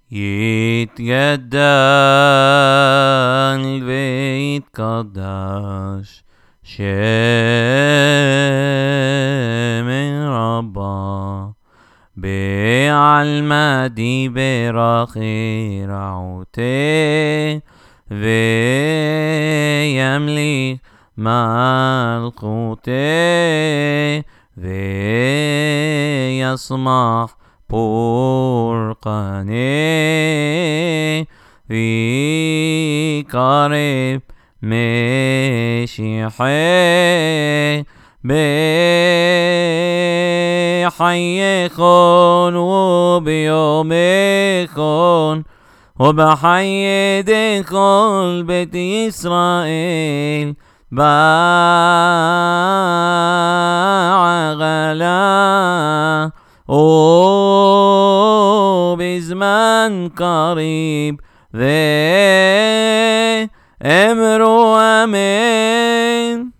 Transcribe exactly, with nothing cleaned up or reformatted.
يتجدل ويتقدس شم ربا بعلمدي برخي رعوتي ويملك ملكوتي ويسمح برقني ويقرب مشيحي بحيكون وبيومكون وبحي كل بيت إسرائيل بعغلا وبزمان قريب ذي امروا امين.